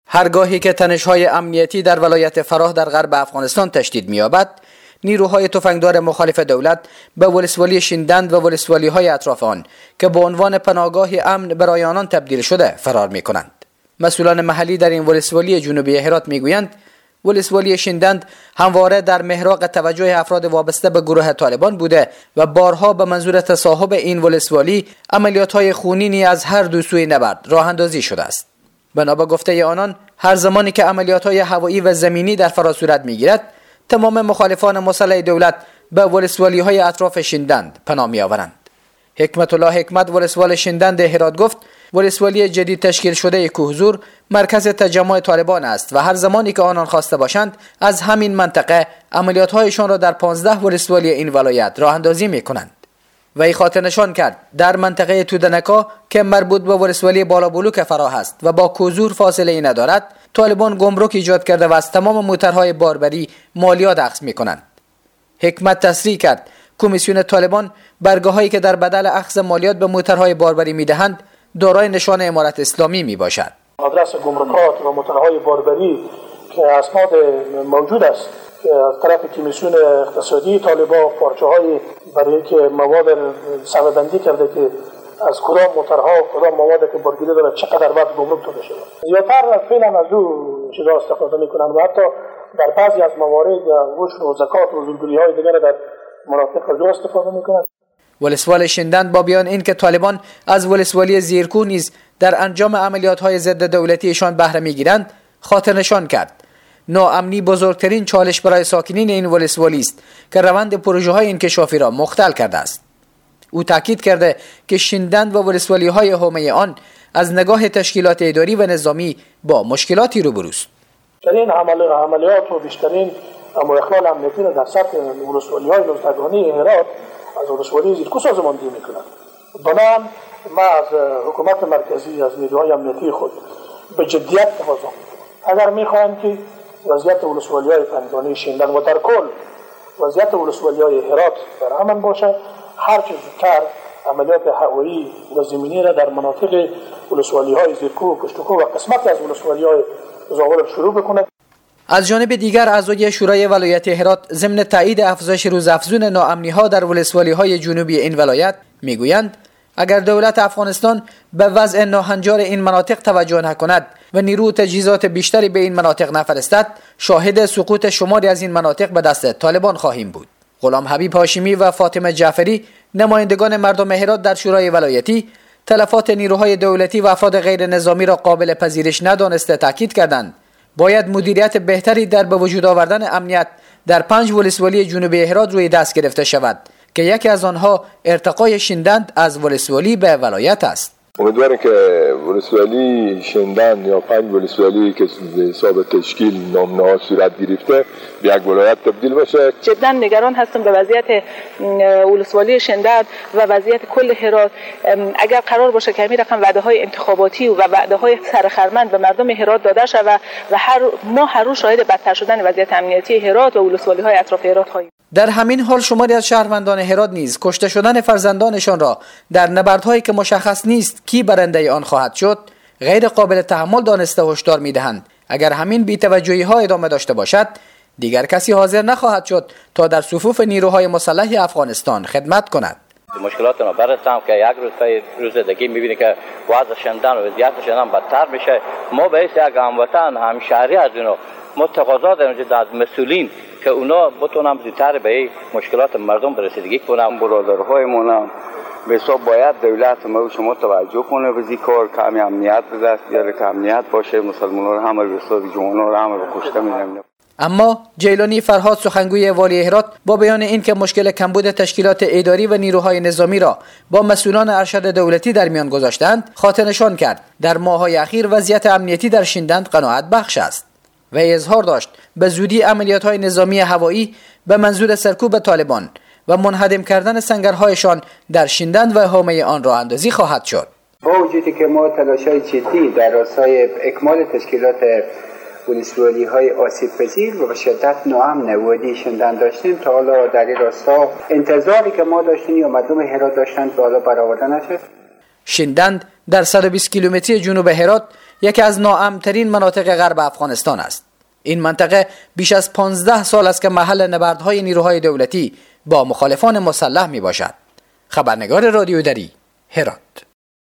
هرگاهی که تنش‌های امنیتی در ولایت فراه در غرب افغانستان تشدید می‌یابد، نیروهای تفنگدار مخالف دولت به ولسوالی شیندند و ولسوالی‌های اطراف آن که به عنوان پناهگاه امن برای آنان تبدیل شده فرار می‌کنند. مسئولان محلی در این ولسوالی جنوبی هرات می‌گویند ولسوالی شیندند همواره در محراق توجه افراد وابسته به گروه طالبان بوده و بارها به منظور تصاحب این ولسوالی عملیات‌های خونینی از هر دو سوی نبرد راه اندازی شده است. بنا به گفته آنان، هر زمانی که عملیات‌های هوایی و زمینی در فرا صورت می‌گیرد، تمام مخالفان مسلح دولت به ولسوالی‌های اطراف شیندند پناه می‌آورند. حکمت الله حکمت ولسوال شیندند هرات گفت ولسوالی جدید تشکیل شده کوهزور مرکز تجمع طالبان است و هر زمانی که آنان خواسته باشند از همین منطقه عملیات‌هایشان را در 15 ولسوالی این ولایت راه اندازی می‌کنند. وی خاطر نشان کرد در منطقه تودنکا که مربوط به ولسوالی بالابلوک فراه است و با کوهزور فاصله ای ندارد، طالبان گمرک ایجاد کرده و از تمام موترهای باربری مالیات اخذ می‌کنند. حکمت تصریح کرد کمیسیون طالبان برگاه‌هایی که در بدل اخذ مالیات به موترهای باربری می‌دهند دارای نشان امارت اسلامی میباشد. آدرس گمرکات و موترهای باربری که اسناد موجود است که از طرف کمیسیون اقتصادی طالبان پارچه‌های برای که مواد سبدبندی کرده که از کدام موترها و کدام مواد که بارگیری داره چقدر باید گمرک داده شده. زیادتر فعلا از او چیزا استفاده میکنند و حتی در بعضی از موارد عشر و زکات و زورگیری‌های دیگر در مناطق خرجو استفاده میکنند. ولسوال شیندند با بیان اینکه طالبان از ولسوالی زیرکو نیز در انجام عملیات‌های ضد دولتیشان بهره می‌گیرند، خاطر نشان کرد ناامنی بزرگترین چالش برای ساکنین این ولسوالی است که روند پروژه‌های انکشافی را مختل کرده است. او تاکید کرده که شیندند و ولسوالی‌های حومه آن از نگاه تشکیلات اداری و نظامی با مشکلاتی روبروست. این عملیات و بیشترین اخلال امنیتی را در سطح ولسوالی‌های نوزدگانی هرات از ولسوالی زیرکو سازماندهی میکنند. بنابراین ما از حکومت مرکزی از نیروهای امنیتی خود به جدیت تقاضا میکنیم اگر میخواهیم که وضعیت ولسوالی‌های پناهگانی شیندند و در کل وضعیت ولسوالی‌های هرات در امن باشد، هر چه زودتر عملیات هوایی و زمینی را در مناطق ولسوالی‌های زیرکو، پشتکو و قسمتی از ولسوالی‌های زاول شروع بکند. از جانب دیگر اعضای شورای ولایت هرات ضمن تایید افزایش روزافزون ناامنی‌ها در ولسوالی‌های جنوبی این ولایت میگویند اگر دولت افغانستان به وضع ناهنجار این مناطق توجه نکند و نیرو و تجهیزات بیشتری به این مناطق نفرستد، شاهد سقوط شماری از این مناطق به دست طالبان خواهیم بود. غلام حبیب هاشمی و فاطمه جعفری نمایندگان مردم هرات در شورای ولایتی تلفات نیروهای دولتی و افراد غیر نظامی را قابل پذیرش ندانسته تاکید کردند باید مدیریت بهتری در به وجود آوردن امنیت در 5 ولسوالی جنوبی هرات روی دست گرفته شود که یکی از آنها ارتقای شیندند از ولسوالی به ولایت است. امیدوارم که ولسوالی شیندند یا 5 ولسوالی که به حساب تشکیل نامه‌ها صورت گرفته به یک ولایت تبدیل بشه. جدا نگران هستم به وضعیت ولسوالی شیندند و وضعیت کل هرات. اگر قرار باشه که همین رقم وعده‌های انتخاباتی و وعده‌های سرخرمند به مردم هرات داده شود و هر روز شاهد بدتر شدن وضعیت امنیتی هرات و ولسوالی‌های اطراف هرات خواهیم. در همین حال شماری از شهروندان هرات نیز کشته شدن فرزندانشان را در نبردهایی که مشخص نیست کی برنده آن خواهد شد غیر قابل تحمل دانسته هشدار می‌دهند اگر همین بی‌توجهی‌ها ادامه داشته باشد دیگر کسی حاضر نخواهد شد تا در صفوف نیروهای مسلح افغانستان خدمت کند. مشکلات ما برسم که یک روز دیگه می‌بینی که وضع شیندند و وضعیت شیندند بدتر میشه. ما به یک هموطن همشهری از اینو متقاضا داریم از مسئولین که اونا بتونن زودتر به مشکلات مردم رسیدگی کنن. برادرهایمون هم به حساب باید دولت ما شما توجه کنه به این کار که همین امنیت به دست بیاره که امنیت باشه. مسلمان‌ها رو همه به حساب جوان‌ها رو همه به کشته می‌دن. اما جیلانی فرهاد سخنگوی والی هرات با بیان اینکه مشکل کمبود تشکیلات اداری و نیروهای نظامی را با مسئولان ارشد دولتی در میان گذاشتند خاطر نشان کرد در ماه‌های اخیر وضعیت امنیتی در شیندند قناعت بخش است و اظهار داشت به زودی عملیات‌های نظامی هوایی به منظور سرکوب طالبان و منهدم کردن سنگرهایشان در شیندند و حومه آن راه اندازی خواهد شد. با وجودی که ما تلاش‌های جدی در راستای اکمال تشکیلات ولسوالی‌های آسیب‌پذیر و به شدت ناامن وادی شیندند داشتیم، تا حالا در این راستا انتظاری که ما داشتیم یا مردم هرات داشتند تا حالا برآورده نشد. شیندند در 120 کیلومتری جنوب هرات یکی از ناامن‌ترین مناطق غرب افغانستان است. این منطقه بیش از 15 سال است که محل نبردهای نیروهای دولتی با مخالفان مسلح می باشد. خبرنگار رادیو دری، هرات.